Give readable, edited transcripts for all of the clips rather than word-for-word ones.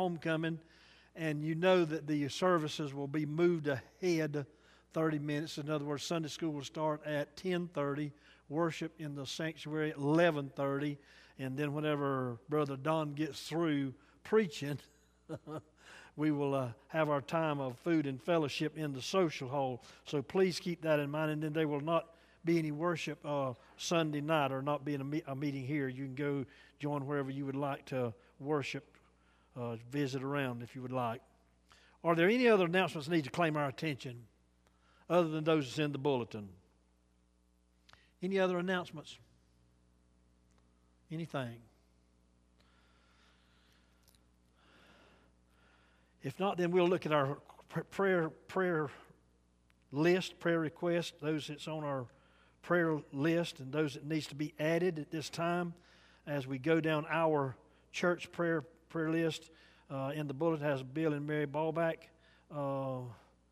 homecoming, and you know that the services will be moved ahead 30 minutes. In other words, Sunday school will start at 10:30, worship in the sanctuary at 11:30, and then whenever Brother Don gets through preaching, we will have our time of food and fellowship in the social hall. So please keep that in mind, and then there will not be any worship Sunday night, or not be a meeting here. You can go join wherever you would like to worship, visit around if you would like. Are there any other announcements that need to claim our attention other than those that's in the bulletin? Any other announcements? Anything? If not, then we'll look at our prayer list, prayer request, those that's on our prayer list and those that needs to be added at this time as we go down our church prayer list. In the bulletin has Bill and Mary Ballback. How's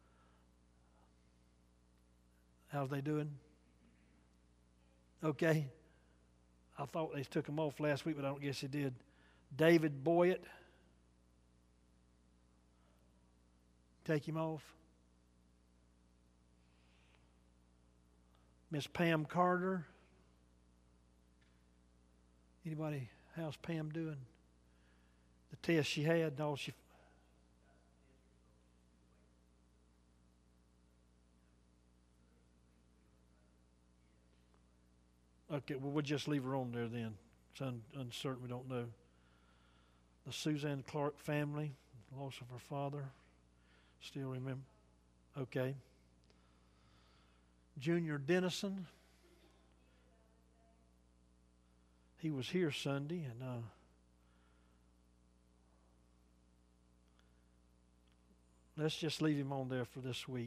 they doing? Okay. I thought they took them off last week, but I don't guess they did. David Boyett. Take him off. Miss Pam Carter. Anybody? How's Pam doing? The test she had, all she. Okay, well, we'll just leave her on there then. It's uncertain, we don't know. The Suzanne Clark family, loss of her father. Still remember? Okay. Junior Dennison. He was here Sunday, and let's just leave him on there for this week.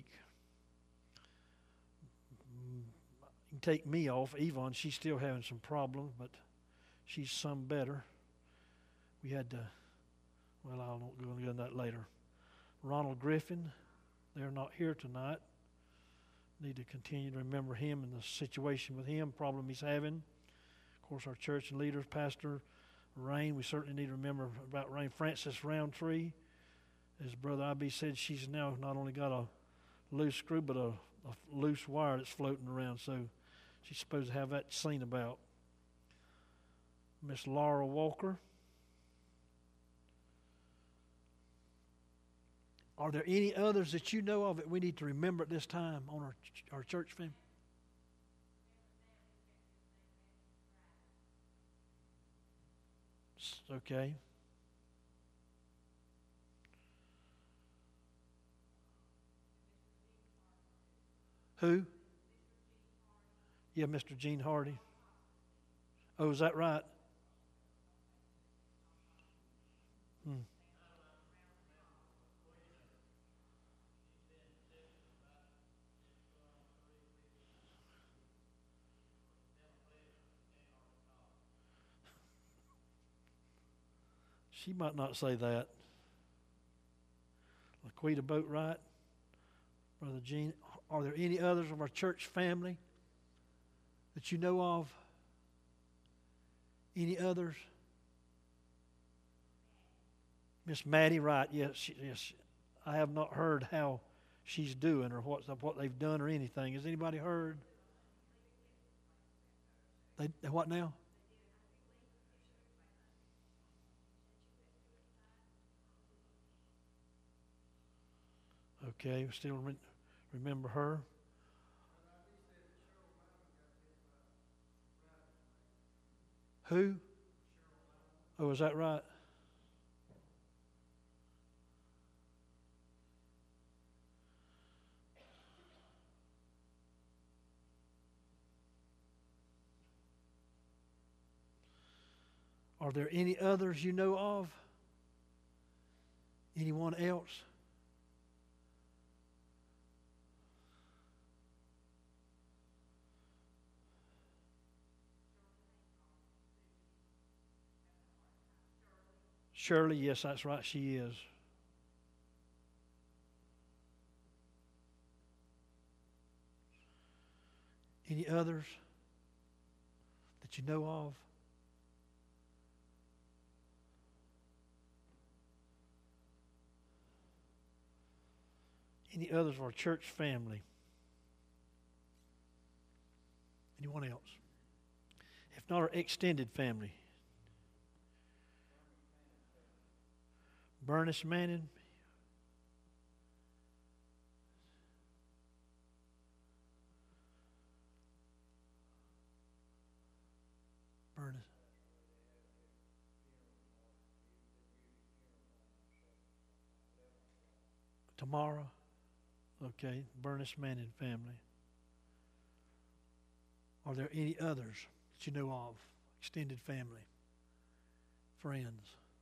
You can take me off. Yvonne, she's still having some problems, but she's some better. We had to, well, I'll not go into that later. Ronald Griffin, they're not here tonight. Need to continue to remember him and the situation with him, problem he's having. Of course, our church and leaders, Pastor Rain, we certainly need to remember about Rain. Frances Roundtree, as Brother I.B. said, she's now not only got a loose screw, but a loose wire that's floating around, so she's supposed to have that seen about. Miss Laura Walker. Are there any others that you know of that we need to remember at this time on our church family? Okay. Who? Yeah, Mr. Gene Hardy. Oh, is that right? She might not say that. Laquita Boatwright, Brother Gene. Are there any others of our church family that you know of? Any others? Miss Maddie Wright, yes. I have not heard how she's doing or what they've done or anything. Has anybody heard? They what now? Okay, we still remember her. Who? Oh, is that right? Are there any others you know of? Anyone else? Shirley, yes, that's right, she is. Any others that you know of? Any others of our church family? Anyone else? If not, our extended family. Bernice Manning. Bernice. Tomorrow. Okay, Bernice Manning family. Are there any others that you know of? Extended family, friends.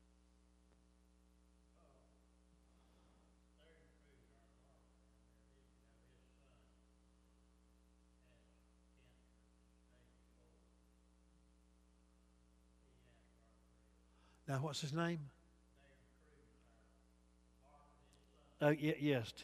Now, what's his name? Yes.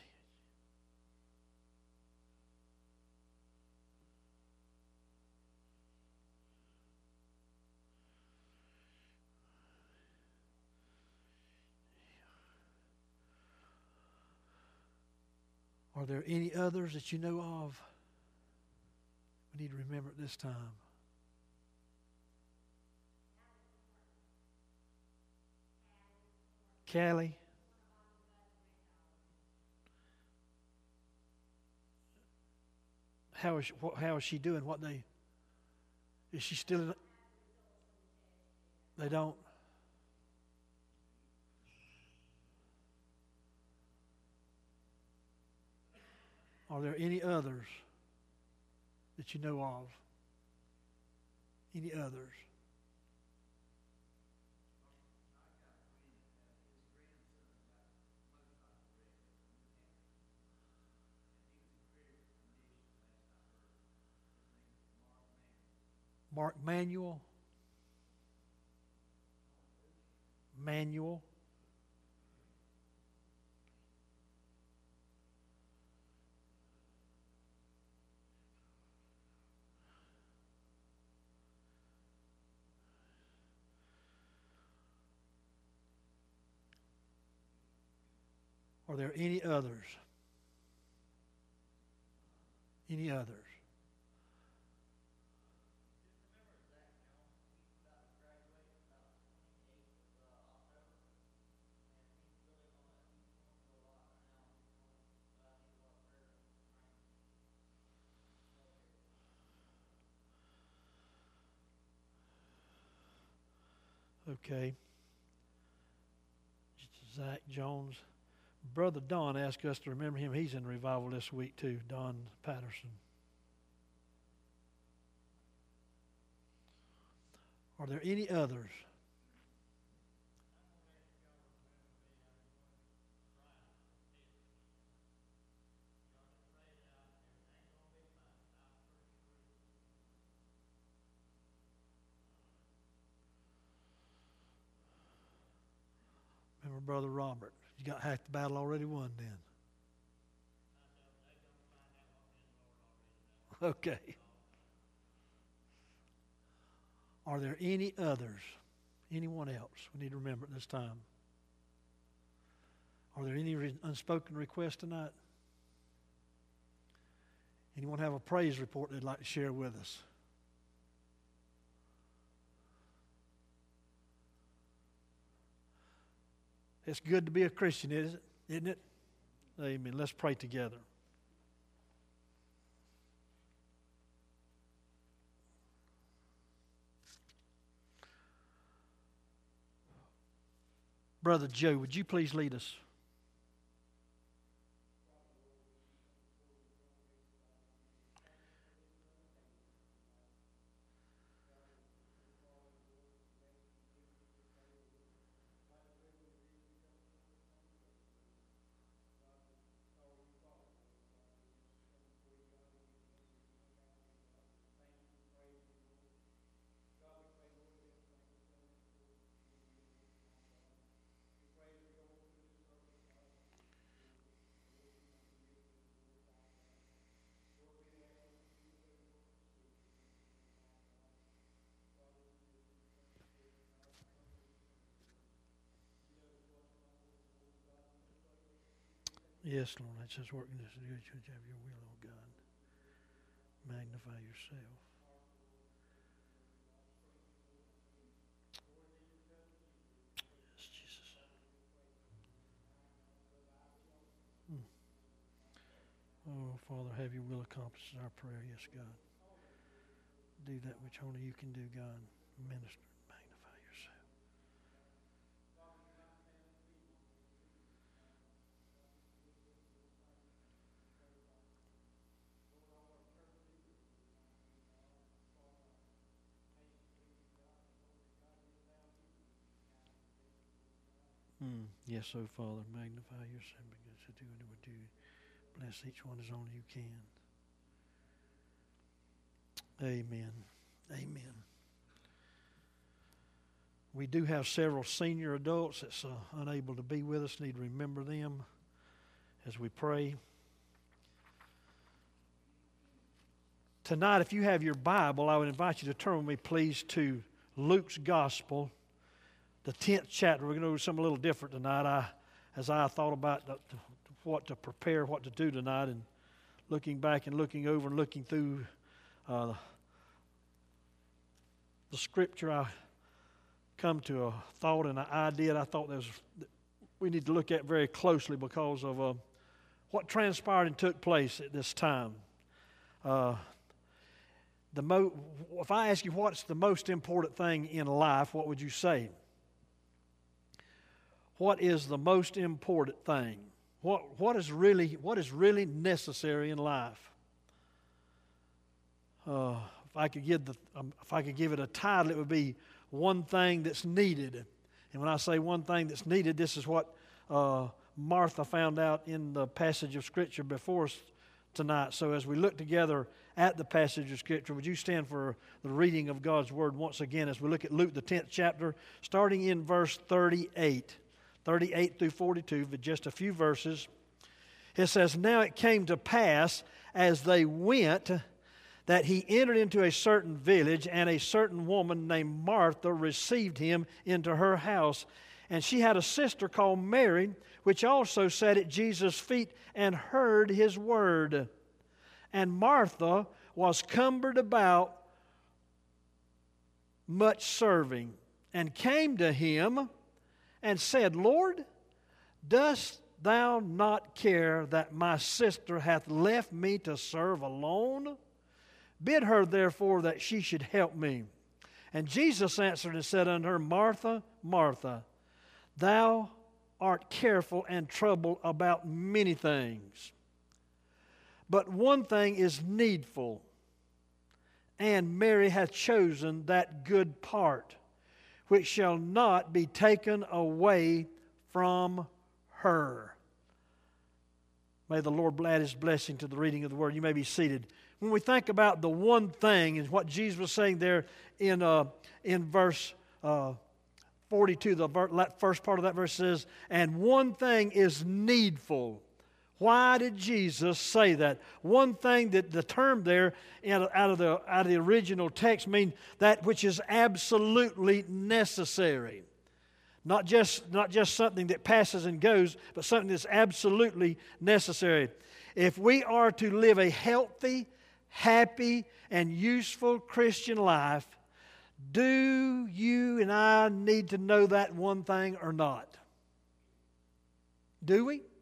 Are there any others that you know of? We need to remember at this time. Callie. How is she doing? Is she still in? They don't. Are there any others that you know of? Any others? Mark Manuel. Manuel. Are there any others? Any others? Okay. Zach Jones. Brother Don asked us to remember him. He's in revival this week too, Don Patterson. Are there any others? Remember Brother Robert. You got half the battle already won then. Okay. Are there any others? Anyone else we need to remember at this time? Are there any unspoken requests tonight? Anyone have a praise report they'd like to share with us? It's good to be a Christian, isn't it? Amen. Let's pray together. Brother Joe, would you please lead us? Yes, Lord, that's just working this good. You have your will, oh God. Magnify yourself. Yes, Jesus. Oh, Father, have your will accomplished in our prayer. Yes, God. Do that which only you can do, God. Minister, magnify yourself. Yes, oh Father, magnify yourself because to do what you do. Bless each one as only you can. Amen. Amen. We do have several senior adults that's unable to be with us. Need to remember them as we pray. Tonight, if you have your Bible, I would invite you to turn with me, please, to Luke's Gospel, the 10th chapter. We're going to do something a little different tonight. As I thought about what to prepare, what to do tonight, and looking back and looking over and looking through the Scripture, I come to a thought and an idea that I thought we need to look at very closely because of what transpired and took place at this time. If I ask you what's the most important thing in life, what would you say? What is the most important thing? What is really necessary in life? If I could give it a title, it would be one thing that's needed. And when I say one thing that's needed, this is what Martha found out in the passage of Scripture before us tonight. So as we look together at the passage of Scripture, would you stand for the reading of God's Word once again as we look at Luke, the 10th chapter, starting in verse 38 through 42, with just a few verses. It says, "Now it came to pass as they went that he entered into a certain village, and a certain woman named Martha received him into her house. And she had a sister called Mary, which also sat at Jesus' feet and heard his word. And Martha was cumbered about much serving, and came to him and said, Lord, dost thou not care that my sister hath left me to serve alone? Bid her therefore that she should help me. And Jesus answered and said unto her, Martha, Martha, thou art careful and troubled about many things. But one thing is needful, and Mary hath chosen that good part, which shall not be taken away from her." May the Lord add His blessing to the reading of the Word. You may be seated. When we think about the one thing, and what Jesus was saying there in verse 42, the first part of that verse says, "And one thing is needful." Why did Jesus say that? One thing, that the term there out of the original text means that which is absolutely necessary. Not just something that passes and goes, but something that's absolutely necessary. If we are to live a healthy, happy, and useful Christian life, do you and I need to know that one thing or not? Do we?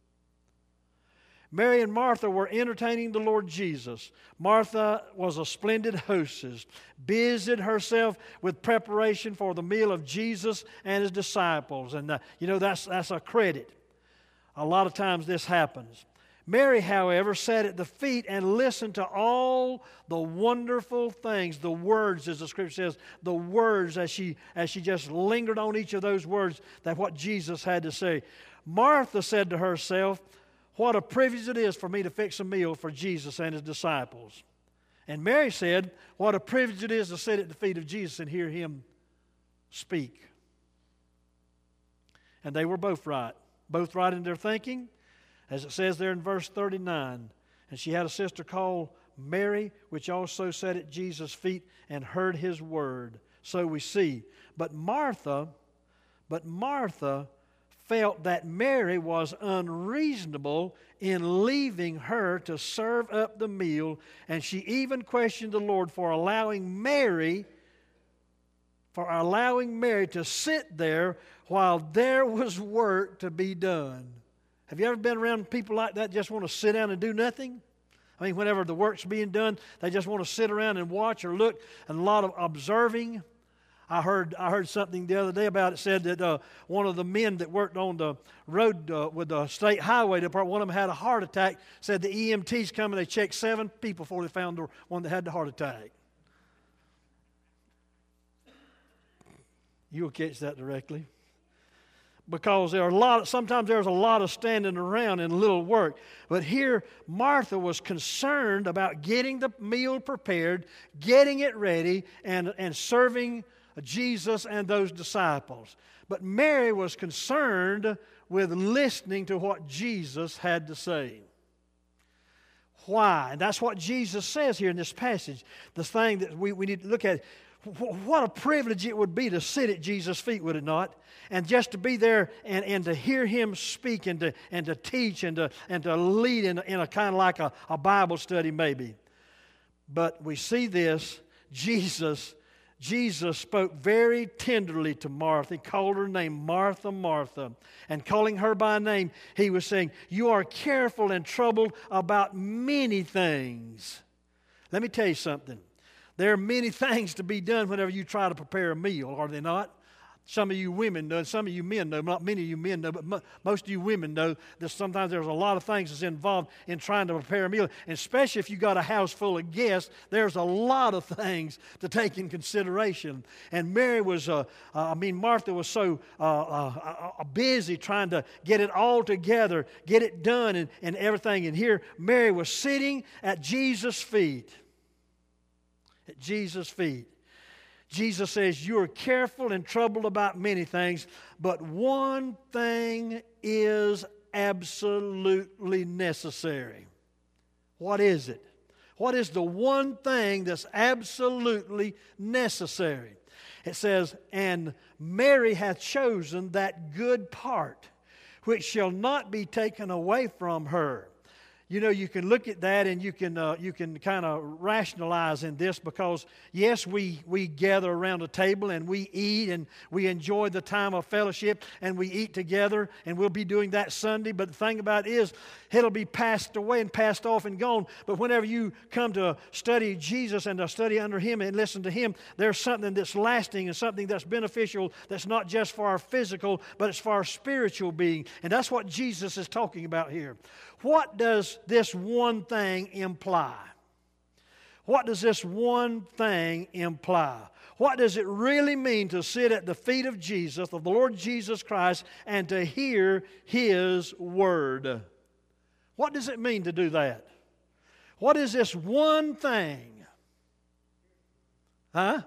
Mary and Martha were entertaining the Lord Jesus. Martha was a splendid hostess, busied herself with preparation for the meal of Jesus and His disciples. And that's a credit. A lot of times this happens. Mary, however, sat at the feet and listened to all the wonderful things, the words, as the Scripture says, the words as she just lingered on each of those words, that what Jesus had to say. Martha said to herself, "What a privilege it is for me to fix a meal for Jesus and His disciples." And Mary said, "What a privilege it is to sit at the feet of Jesus and hear Him speak." And they were both right in their thinking, as it says there in verse 39. "And she had a sister called Mary, which also sat at Jesus' feet and heard His word." So we see. But Martha felt that Mary was unreasonable in leaving her to serve up the meal, and she even questioned the Lord for allowing Mary to sit there while there was work to be done. Have you ever been around people like that just want to sit down and do nothing? I mean, whenever the work's being done, they just want to sit around and watch or look, and a lot of observing. I heard something the other day about it. Said that one of the men that worked on the road with the state highway department, one of them had a heart attack. Said the EMTs come and they checked 7 people before they found the one that had the heart attack. You'll catch that directly. Because sometimes there's a lot of standing around and little work. But here, Martha was concerned about getting the meal prepared, getting it ready, and serving Jesus and those disciples. But Mary was concerned with listening to what Jesus had to say. Why? And that's what Jesus says here in this passage. The thing that we need to look at. What a privilege it would be to sit at Jesus' feet, would it not? And just to be there and to hear Him speak and to teach and to lead in a kind of like a Bible study maybe. But we see this, Jesus spoke very tenderly to Martha. He called her name Martha, Martha. And calling her by name, He was saying, you are careful and troubled about many things. Let me tell you something. There are many things to be done whenever you try to prepare a meal, are there not? Some of you women know, and some of you men know, not many of you men know, but most of you women know that sometimes there's a lot of things that's involved in trying to prepare a meal. And especially if you've got a house full of guests, there's a lot of things to take in consideration. And Martha was so busy trying to get it all together, get it done and everything. And here Mary was sitting at Jesus' feet. At Jesus' feet. Jesus says, you are careful and troubled about many things, but one thing is absolutely necessary. What is it? What is the one thing that's absolutely necessary? It says, and Mary hath chosen that good part, which shall not be taken away from her. You know, you can look at that and you can kind of rationalize in this because, yes, we gather around a table and we eat and we enjoy the time of fellowship and we eat together, and we'll be doing that Sunday. But the thing about it is, it'll be passed away and passed off and gone. But whenever you come to study Jesus and to study under Him and listen to Him, there's something that's lasting and something that's beneficial that's not just for our physical, but it's for our spiritual being. And that's what Jesus is talking about here. What does this one thing imply? What does this one thing imply? What does it really mean to sit at the feet of Jesus, of the Lord Jesus Christ, and to hear His Word? What does it mean to do that? What is this one thing? Huh?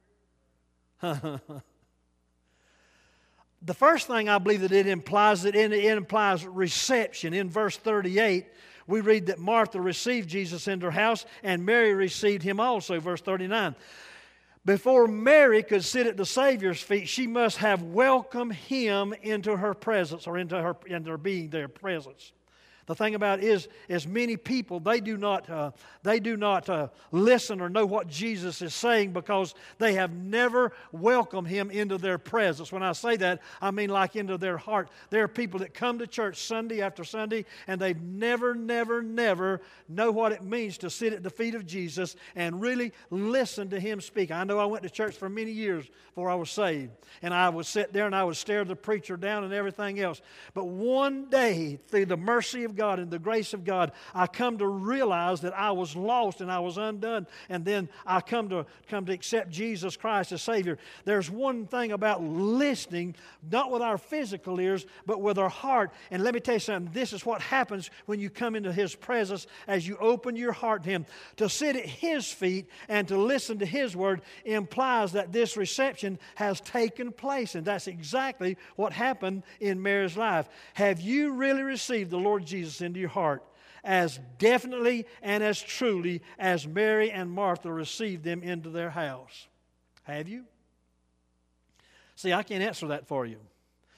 The first thing I believe that it implies reception. In verse 38, we read that Martha received Jesus into her house and Mary received Him also, verse 39. Before Mary could sit at the Savior's feet, she must have welcomed Him into her presence or into her being, their presence. The thing about it is many people, they do not listen or know what Jesus is saying because they have never welcomed Him into their presence. When I say that, I mean like into their heart. There are people that come to church Sunday after Sunday and they've never know what it means to sit at the feet of Jesus and really listen to Him speak. I know I went to church for many years before I was saved, and I would sit there and I would stare the preacher down and everything else. But one day, through the mercy of God and the grace of God, I come to realize that I was lost and I was undone, and then I come to accept Jesus Christ as Savior. There's one thing about listening, not with our physical ears, but with our heart. And let me tell you something, this is what happens when you come into His presence as you open your heart to Him. To sit at His feet and to listen to His Word implies that this reception has taken place, and that's exactly what happened in Mary's life. Have you really received the Lord Jesus into your heart as definitely and as truly as Mary and Martha received them into their house? Have you? See, I can't answer that for you.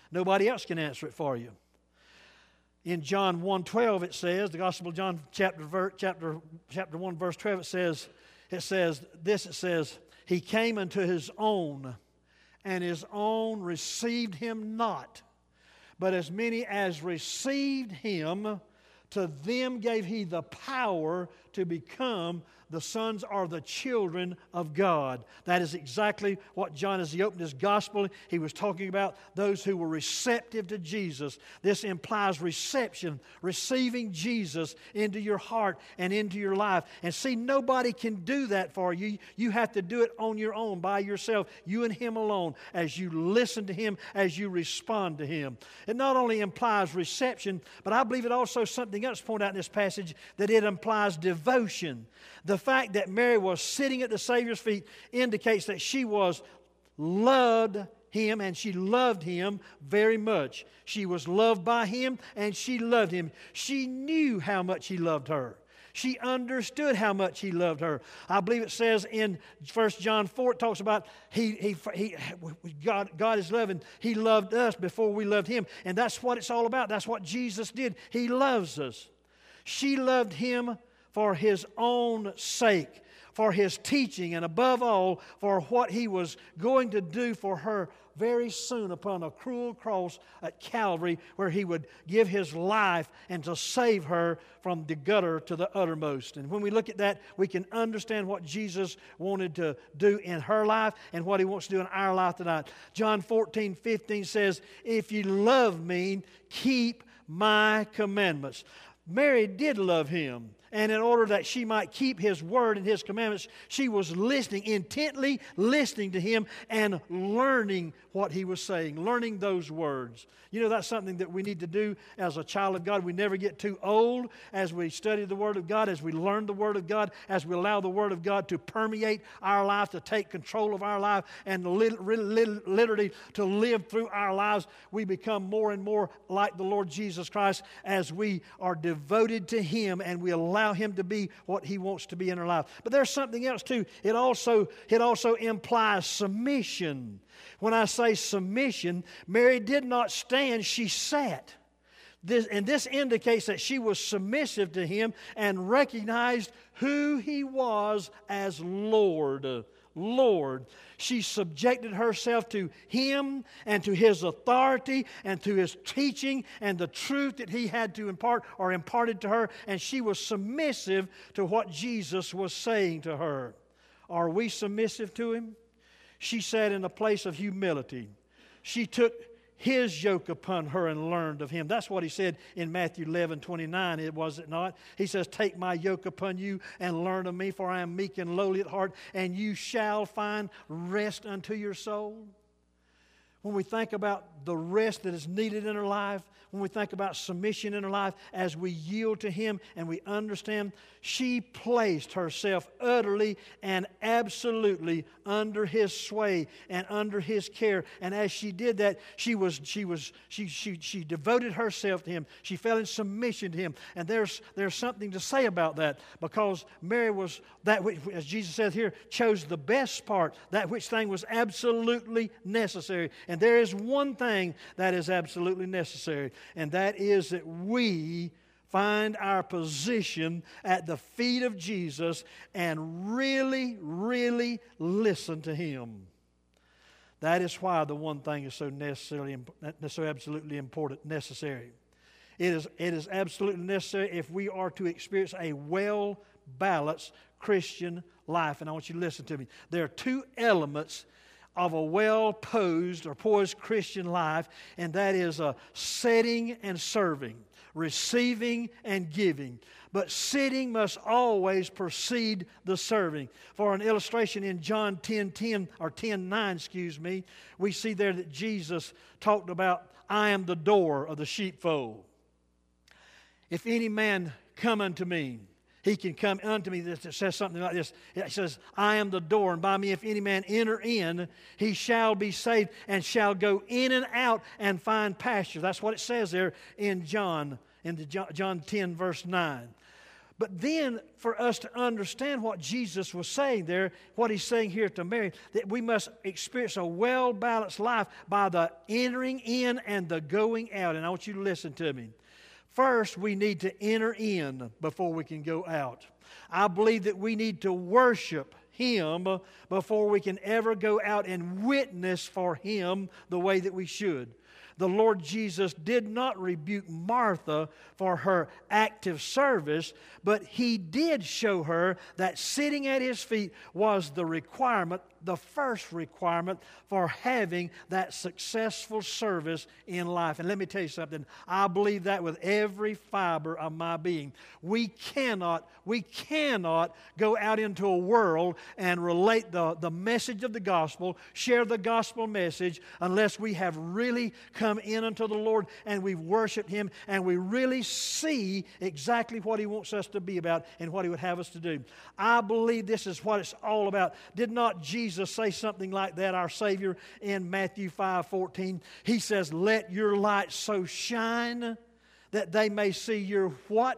Nobody else can answer it for you. In John 1:12 it says, the Gospel of John chapter 1 verse 12 it says, He came unto His own, and His own received Him not. But as many as received Him, to them gave He the power to become the sons or the children of God. That is exactly what John, as he opened his gospel, he was talking about those who were receptive to Jesus. This implies reception, receiving Jesus into your heart and into your life. And see, nobody can do that for you. You have to do it on your own, by yourself, you and Him alone, as you listen to Him, as you respond to Him. It not only implies reception, but I believe it also something else pointed out in this passage, that it implies devotion. The fact that Mary was sitting at the Savior's feet indicates that she loved Him, and she loved Him very much. She was loved by Him, and she loved Him. She knew how much He loved her. She understood how much He loved her. I believe it says in 1 John 4, it talks about God is loving. He loved us before we loved Him. And that's what it's all about. That's what Jesus did. He loves us. She loved Him for His own sake, for His teaching, and above all, for what He was going to do for her very soon upon a cruel cross at Calvary, where He would give His life and to save her from the gutter to the uttermost. And when we look at that, we can understand what Jesus wanted to do in her life and what He wants to do in our life tonight. John 14:15 says, "If you love Me, keep My commandments." Mary did love Him. And in order that she might keep His word and His commandments, she was intently listening to Him and learning what He was saying, learning those words. You know, that's something that we need to do as a child of God. We never get too old as we study the Word of God, as we learn the Word of God, as we allow the Word of God to permeate our life, to take control of our life, and literally to live through our lives. We become more and more like the Lord Jesus Christ as we are devoted to Him and we allow Him to be what He wants to be in our life. But there's something else too. It also implies submission. When I say submission, Mary did not stand, she sat. This indicates that she was submissive to Him and recognized who He was as Lord. Lord. She subjected herself to Him and to His authority and to His teaching and the truth that He had to impart or imparted to her, and she was submissive to what Jesus was saying to her. Are we submissive to Him? She sat in a place of humility. She took His yoke upon her and learned of Him. That's what He said in Matthew 11:29, was it not? He says, "Take my yoke upon you and learn of Me, for I am meek and lowly at heart, and you shall find rest unto your soul." When we think about the rest that is needed in our life, when we think about submission in our life, as we yield to Him and we understand, she placed herself utterly and absolutely under His sway and under His care. And as she did that, she devoted herself to Him. She fell in submission to Him. And there's something to say about that, because Mary was that which, as Jesus said here, chose the best part, that which thing was absolutely necessary. And there is one thing that is absolutely necessary, and that is that we find our position at the feet of Jesus and really, really listen to Him. That is why the one thing is so absolutely important, necessary. It is absolutely necessary if we are to experience a well-balanced Christian life. And I want you to listen to me. There are two elements of a well-posed or poised Christian life, and that is setting and serving, receiving and giving. But sitting must always precede the serving. For an illustration, in John 10:9, we see there that Jesus talked about, "I am the door of the sheepfold. If any man come unto me, he can come unto me." It says something like this. It says, "I am the door, and by me if any man enter in, he shall be saved, and shall go in and out and find pasture." That's what it says there in John 10, verse 9. But then, for us to understand what Jesus was saying there, what He's saying here to Mary, that we must experience a well-balanced life by the entering in and the going out. And I want you to listen to me. First, we need to enter in before we can go out. I believe that we need to worship Him before we can ever go out and witness for Him the way that we should. The Lord Jesus did not rebuke Martha for her active service, but He did show her that sitting at His feet was the requirement, the first requirement for having that successful service in life. And let me tell you something, I believe that with every fiber of my being. We cannot go out into a world and relate the message of the gospel, share the gospel message, unless we have really come in unto the Lord and we've worshiped Him and we really see exactly what He wants us to be about and what He would have us to do. I believe this is what it's all about. Did not Jesus say something like that, our Savior, in Matthew 5:14? He says, "Let your light so shine that they may see your" what?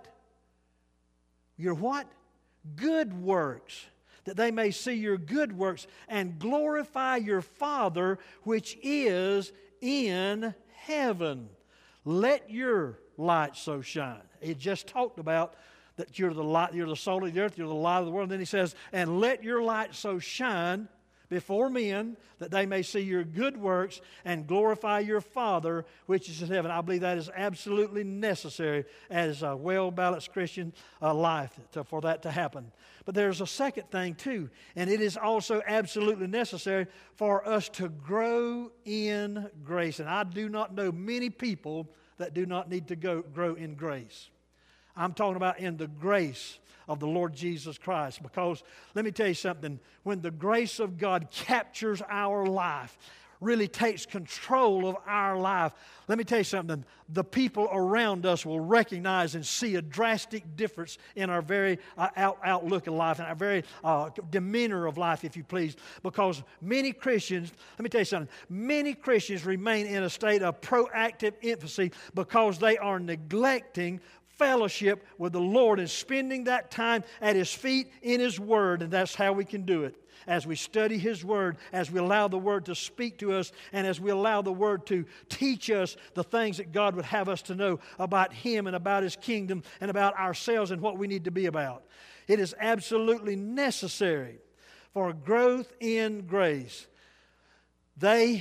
Your what? Good works. That they may see your good works and glorify your Father which is in heaven. Let your light so shine. He just talked about that you're the light, you're the salt of the earth, you're the light of the world. And then He says, and let your light so shine before men that they may see your good works and glorify your Father which is in heaven. I believe that is absolutely necessary as a well-balanced Christian life for that to happen. But there's a second thing too, and it is also absolutely necessary for us to grow in grace. And I do not know many people that do not need to grow in grace. I'm talking about in the grace of the Lord Jesus Christ. Because let me tell you something, when the grace of God captures our life, really takes control of our life, let me tell you something, the people around us will recognize and see a drastic difference in our very outlook of life and our very demeanor of life, if you please. Because many Christians, let me tell you something, many Christians remain in a state of proactive infancy because they are neglecting fellowship with the Lord and spending that time at His feet in His Word. And that's how we can do it. As we study His Word, as we allow the Word to speak to us, and as we allow the Word to teach us the things that God would have us to know about Him and about His kingdom and about ourselves and what we need to be about. It is absolutely necessary for growth in grace. They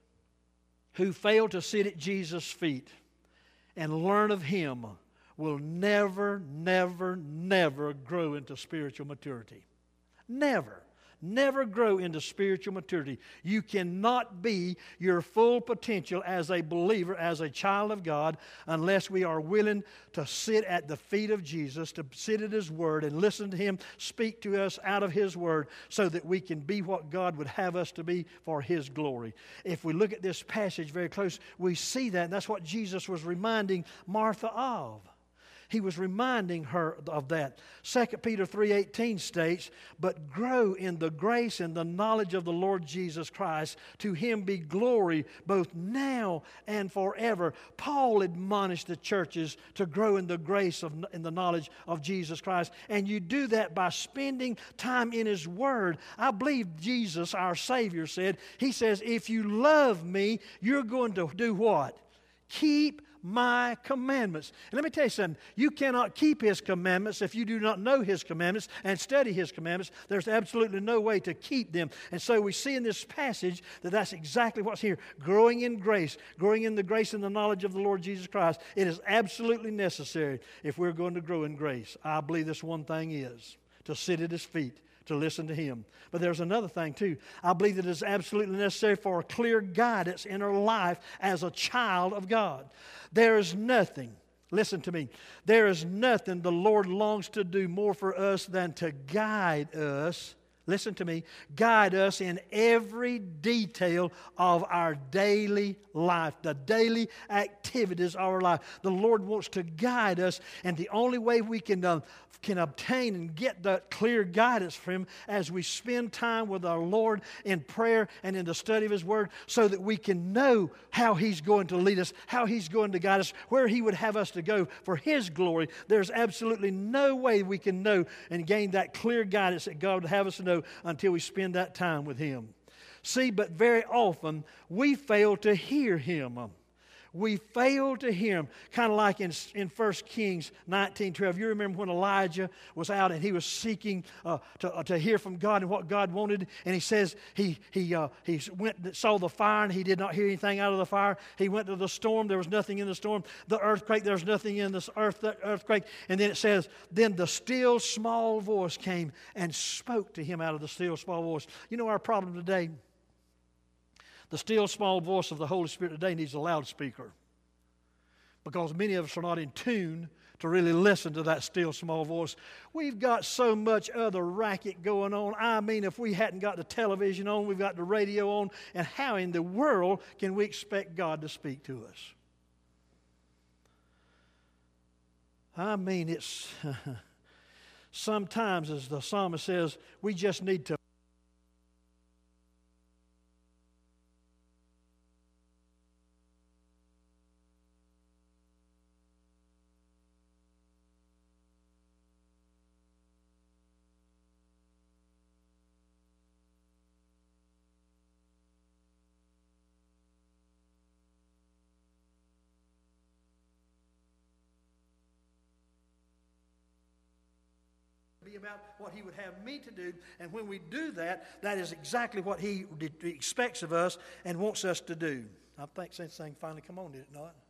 who fail to sit at Jesus' feet and learn of Him will never, never, never grow into spiritual maturity. Never. Never grow into spiritual maturity. You cannot be your full potential as a believer, as a child of God, unless we are willing to sit at the feet of Jesus, to sit at His Word and listen to Him speak to us out of His Word so that we can be what God would have us to be for His glory. If we look at this passage very close, we see that, and that's what Jesus was reminding Martha of. He was reminding her of that. 2 Peter 3:18 states, "But grow in the grace and the knowledge of the Lord Jesus Christ. To Him be glory both now and forever." Paul admonished the churches to grow in the grace and the knowledge of Jesus Christ. And you do that by spending time in His Word. I believe Jesus, our Savior, said, He says, if you love me, you're going to do what? Keep my commandments. And let me tell you something. You cannot keep His commandments if you do not know His commandments and study His commandments. There's absolutely no way to keep them. And so we see in this passage that that's exactly what's here. Growing in grace, growing in the grace and the knowledge of the Lord Jesus Christ. It is absolutely necessary if we're going to grow in grace. I believe this one thing is to sit at His feet, to listen to Him. But there's another thing too. I believe that it is absolutely necessary for a clear guidance in our life as a child of God. There is nothing, listen to me, there is nothing the Lord longs to do more for us than to guide us, listen to me, guide us in every detail of our daily life, the daily activities of our life. The Lord wants to guide us, and the only way we can obtain and get that clear guidance from Him as we spend time with our Lord in prayer and in the study of His Word, so that we can know how He's going to lead us, how He's going to guide us, where He would have us to go for His glory. There's absolutely no way we can know and gain that clear guidance that God would have us to know until we spend that time with Him. See, but very often we fail to hear Him. We fail to hear Him. Kind of like in 1 Kings 19:12. You remember when Elijah was out and he was seeking to hear from God and what God wanted. And he says he went and saw the fire and he did not hear anything out of the fire. He went to the storm. There was nothing in the storm. The earthquake, there was nothing in this earthquake. And then it says, then the still small voice came and spoke to him out of the still small voice. You know our problem today? The still small voice of the Holy Spirit today needs a loudspeaker, because many of us are not in tune to really listen to that still small voice. We've got so much other racket going on. I mean, if we hadn't got the television on, we've got the radio on, and how in the world can we expect God to speak to us? I mean, it's sometimes, as the psalmist says, we just need to about what He would have me to do. And when we do that, that is exactly what He expects of us and wants us to do. I think this thing finally come on, did it not?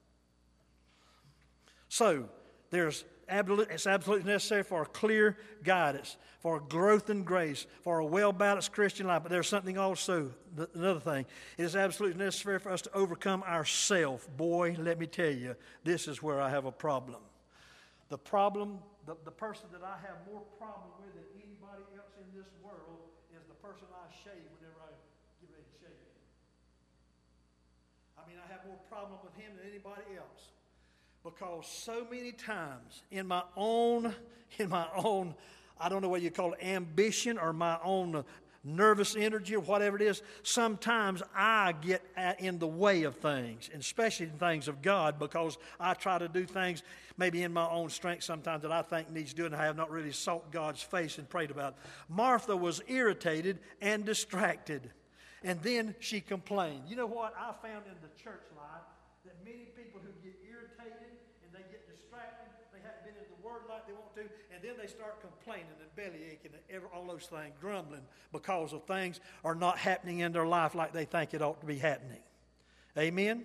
So, it's absolutely necessary for a clear guidance, for growth in grace, for a well-balanced Christian life. But there's something also, another thing. It is absolutely necessary for us to overcome ourself. Boy, let me tell you, this is where I have a problem. The problem, the person that I have more problem with than anybody else in this world is the person I shave whenever I get ready to shave. I mean, I have more problem with him than anybody else. Because so many times in my own, I don't know what you call it, ambition, or my own nervous energy, or whatever it is, sometimes I get in the way of things, and especially in things of God, because I try to do things maybe in my own strength sometimes that I think needs doing, and I have not really sought God's face and prayed about it. Martha was irritated and distracted, and then she complained. You know what I found in the church life? That many people who get irritated and they get distracted, they haven't been in the Word like they want to, and then they start complaining and bellyaching and all those things, grumbling because of things are not happening in their life like they think it ought to be happening. Amen?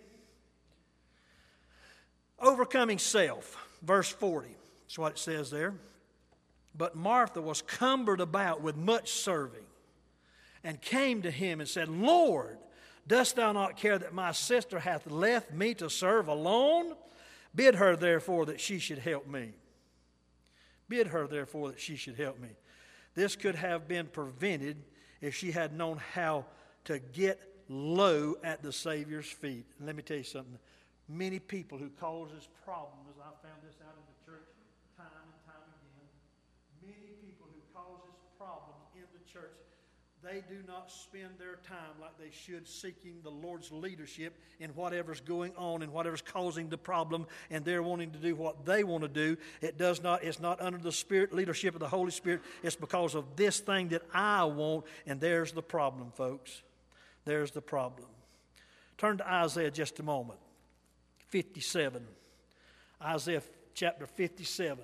Overcoming self, verse 40. That's what it says there. But Martha was cumbered about with much serving, and came to him and said, Lord, dost thou not care that my sister hath left me to serve alone? Bid her therefore that she should help me. Bid her therefore that she should help me. This could have been prevented if she had known how to get low at the Savior's feet. And let me tell you something. Many people who causes problems, I found this out in the church time and time again, many people who causes problems in the church, they do not spend their time like they should seeking the Lord's leadership in whatever's going on and whatever's causing the problem, and they're wanting to do what they want to do. It's not under the Spirit leadership of the Holy Spirit. It's because of this thing that I want, and there's the problem, folks. There's the problem. Turn to Isaiah just a moment. 57. Isaiah chapter 57.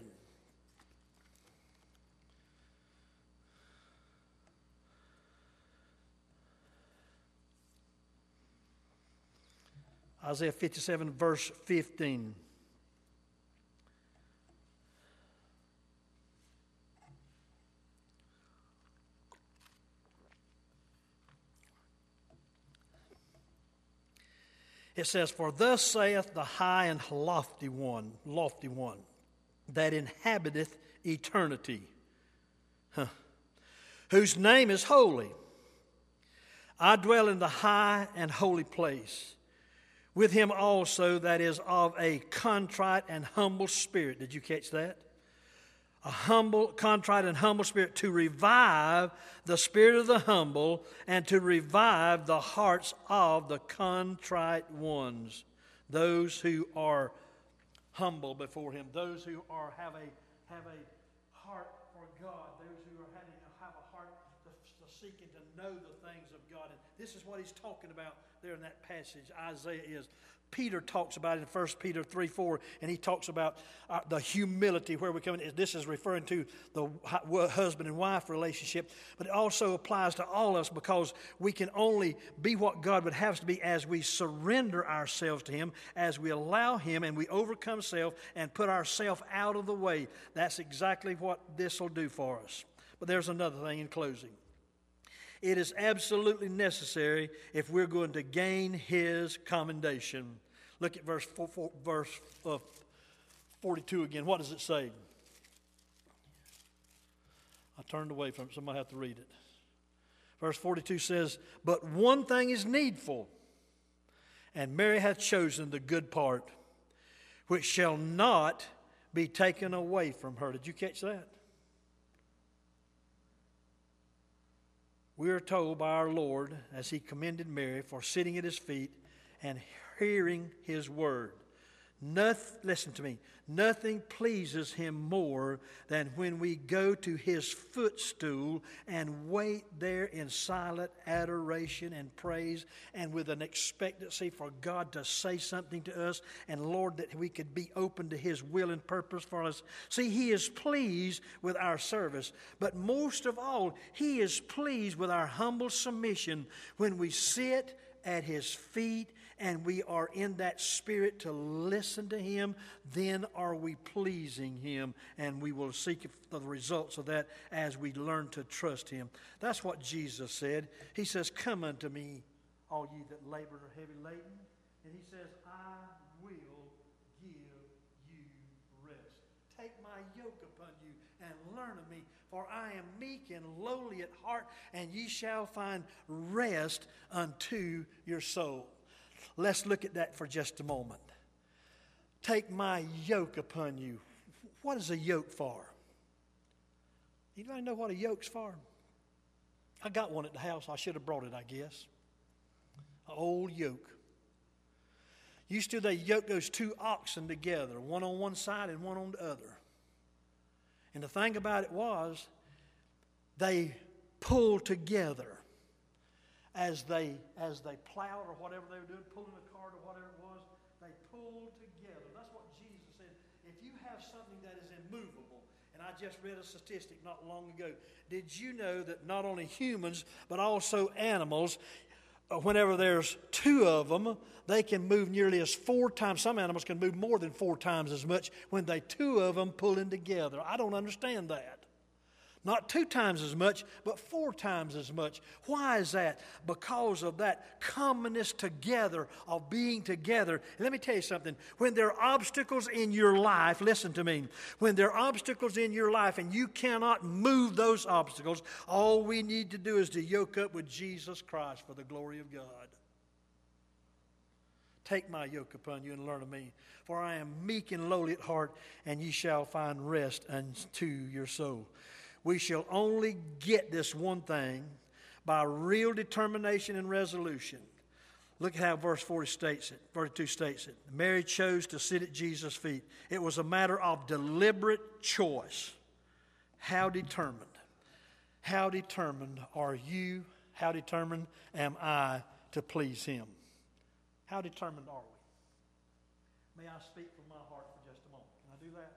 Isaiah 57, verse 15. It says, For thus saith the high and lofty one, that inhabiteth eternity, whose name is holy. I dwell in the high and holy place, with him also that is of a contrite and humble spirit. Did you catch that? A humble, contrite, and humble spirit, to revive the spirit of the humble and to revive the hearts of the contrite ones. Those who are humble before him, those who have a heart for God, those who have a heart to seek and to know the things of God. And this is what he's talking about there in that passage. Isaiah is. Peter talks about it in 1 Peter 3:4, and he talks about the humility where we come in. This is referring to the husband and wife relationship, but it also applies to all of us, because we can only be what God would have us to be as we surrender ourselves to him, as we allow him and we overcome self and put ourselves out of the way. That's exactly what this will do for us. But there's another thing in closing. It is absolutely necessary if we're going to gain his commendation. Look at verse 42 again. What does it say? I turned away from it, so I might have to read it. Verse 42 says, "But one thing is needful, and Mary hath chosen the good part, which shall not be taken away from her." Did you catch that? We are told by our Lord, as he commended Mary for sitting at his feet and hearing his word. Listen to me. Nothing pleases him more than when we go to his footstool and wait there in silent adoration and praise, and with an expectancy for God to say something to us, and Lord, that we could be open to his will and purpose for us. See, he is pleased with our service, but most of all, he is pleased with our humble submission when we sit at his feet and we are in that spirit to listen to him. Then are we pleasing him, and we will seek the results of that as we learn to trust him. That's what Jesus said. He says, "Come unto me, all ye that labor and are heavy laden." And he says, "I will give you rest. Take my yoke upon you and learn of me, for I am meek and lowly at heart, and ye shall find rest unto your soul." Let's look at that for just a moment. Take my yoke upon you. What is a yoke for? Anybody know what a yoke's for? I got one at the house. I should have brought it, I guess. An old yoke. Used to, they yoke those two oxen together, one on one side and one on the other. And the thing about it was, they pulled together as they plowed or whatever they were doing, pulling a cart or whatever it was. They pulled together. That's what Jesus said. If you have something that is immovable, and I just read a statistic not long ago. Did you know that not only humans, but also animals, whenever there's two of them, they can move nearly as 4 times. Some animals can move more than 4 times as much when they two of them pulling together. I don't understand that. Not 2 times as much, but 4 times as much. Why is that? Because of that commonness together, of being together. And let me tell you something. When there are obstacles in your life, listen to me. When there are obstacles in your life and you cannot move those obstacles, all we need to do is to yoke up with Jesus Christ for the glory of God. Take my yoke upon you and learn of me, for I am meek and lowly at heart, and ye shall find rest unto your soul. We shall only get this one thing by real determination and resolution. Look at how verse 42 states it. Mary chose to sit at Jesus' feet. It was a matter of deliberate choice. How determined? How determined are you? How determined am I to please him? How determined are we? May I speak from my heart for just a moment? Can I do that?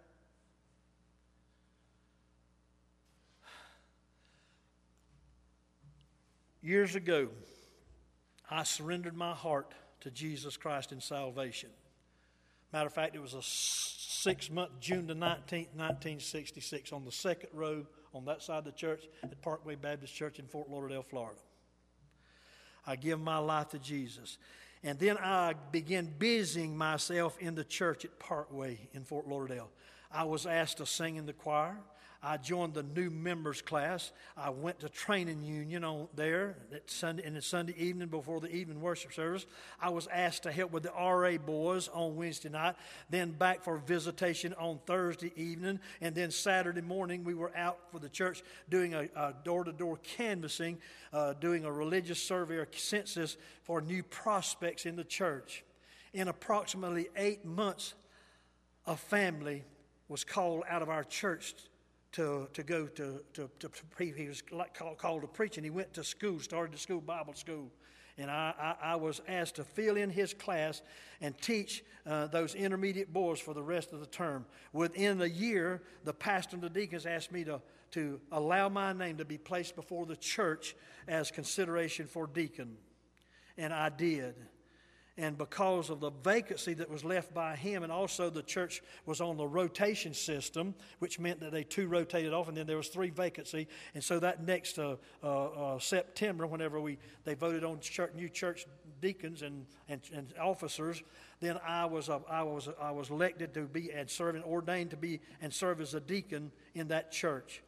Years ago, I surrendered my heart to Jesus Christ in salvation. Matter of fact, it was a 6-month, June the 19th, 1966, on the second row on that side of the church at Parkway Baptist Church in Fort Lauderdale, Florida. I give my life to Jesus. And then I began busying myself in the church at Parkway in Fort Lauderdale. I was asked to sing in the choir. I joined the new members class. I went to training union there in the Sunday evening before the evening worship service. I was asked to help with the RA boys on Wednesday night, then back for visitation on Thursday evening, and then Saturday morning we were out for the church doing a door-to-door canvassing, doing a religious survey or census for new prospects in the church. In approximately 8 months, a family was called out of our church to go to he was called to preach, and he went to school, started the school, Bible school. And I was asked to fill in his class and teach those intermediate boys for the rest of the term. Within a year, the pastor and the deacons asked me to allow my name to be placed before the church as consideration for deacon. And I did. And because of the vacancy that was left by him, and also the church was on the rotation system, which meant that they 2 rotated off, and then there was 3 vacancy. And so that next September, whenever they voted on new church deacons and officers, then I was elected to be and serve and ordained to be and serve as a deacon in that church.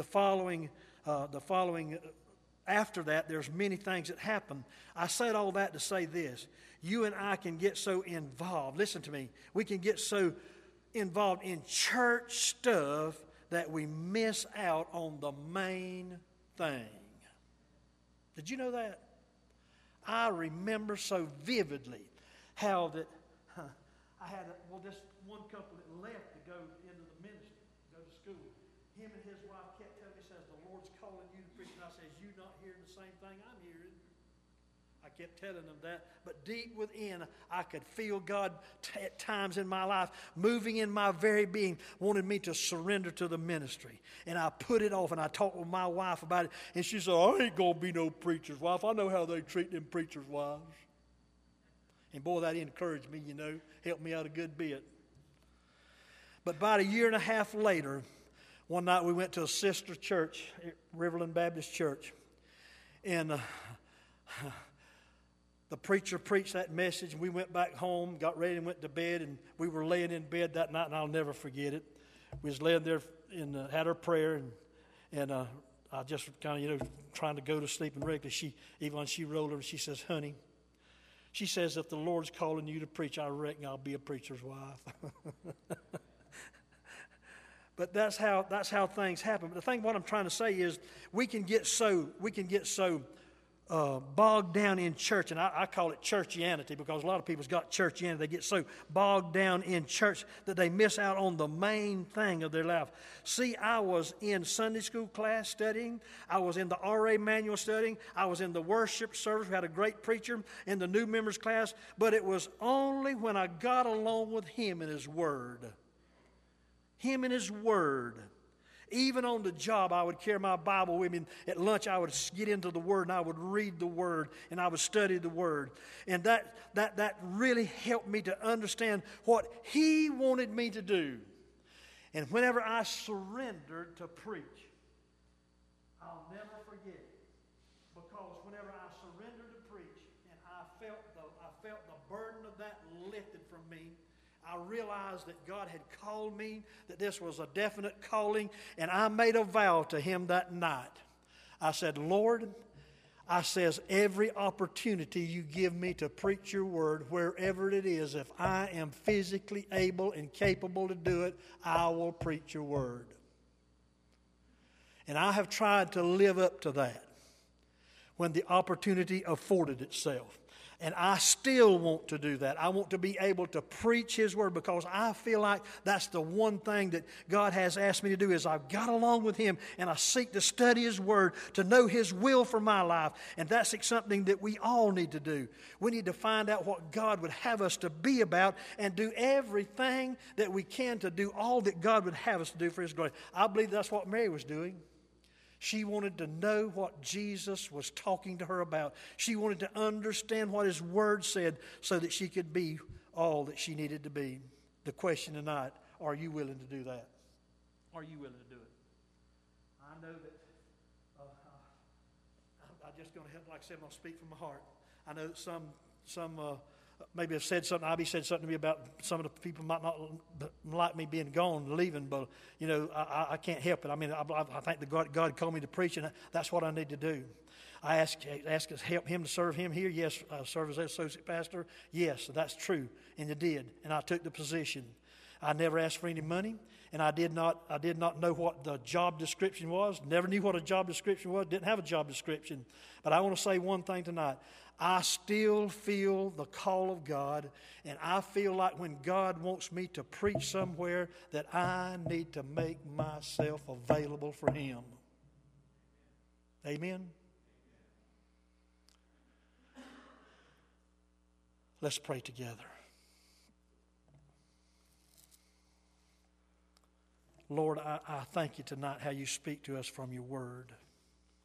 After that, there's many things that happen. I said all that to say this. You and I can get so involved. Listen to me. We can get so involved in church stuff that we miss out on the main thing. Did you know that? I remember so vividly how that I had just one couple that left to go into the ministry, go to school. Him and his wife kept telling me, says, the Lord's calling you to preach. And I says, you not hearing the same thing I'm hearing? I kept telling them that. But deep within, I could feel God at times in my life moving in my very being, wanted me to surrender to the ministry. And I put it off, and I talked with my wife about it. And she said, I ain't going to be no preacher's wife. I know how they treat them preacher's wives. And boy, that encouraged me, helped me out a good bit. But about a year and a half later, one night we went to a sister church, Riverland Baptist Church, and the preacher preached that message, and we went back home, got ready and went to bed, and we were laying in bed that night, and I'll never forget it. We was laying there and had our prayer, and I just kind of, trying to go to sleep, and regularly she rolled over and she says, honey, she says, if the Lord's calling you to preach, I reckon I'll be a preacher's wife. But that's how things happen. But the thing, what I'm trying to say is, we can get so bogged down in church, and I call it churchianity, because a lot of people's got churchianity. They get so bogged down in church that they miss out on the main thing of their life. See, I was in Sunday school class studying. I was in the RA manual studying. I was in the worship service. We had a great preacher in the new members class. But it was only when I got along with him and his word. Him and his word. Even on the job, I would carry my Bible with me. At lunch, I would get into the Word, and I would read the Word, and I would study the Word. And that really helped me to understand what he wanted me to do. And whenever I surrendered to preach, I'll never forget it. Because whenever I surrendered to preach, and I felt the burden of that lifted from me, I realized that God had called me, that this was a definite calling, and I made a vow to him that night. I said, Lord, I says, every opportunity you give me to preach your word, wherever it is, if I am physically able and capable to do it, I will preach your word. And I have tried to live up to that when the opportunity afforded itself. And I still want to do that. I want to be able to preach his word, because I feel like that's the one thing that God has asked me to do, is I've got along with him and I seek to study his word, to know his will for my life. And that's something that we all need to do. We need to find out what God would have us to be about and do everything that we can to do all that God would have us to do for his glory. I believe that's what Mary was doing. She wanted to know what Jesus was talking to her about. She wanted to understand what his word said so that she could be all that she needed to be. The question tonight, are you willing to do that? Are you willing to do it? I know that I'm just going to, like I said, I'm going to speak from my heart. I know that some maybe have said something. Ivy said something to me about some of the people might not like me being gone, leaving, but, you know, I can't help it. I mean, I think God called me to preach, and that's what I need to do. I asked to help him to serve him here. Yes, serve as associate pastor. Yes, that's true, and you did, and I took the position. I never asked for any money, and I did not know what the job description was. Never knew what a job description was. Didn't have a job description. But I want to say one thing tonight. I still feel the call of God, and I feel like when God wants me to preach somewhere that I need to make myself available for Him. Amen? Let's pray together. Lord, I thank you tonight how you speak to us from your word.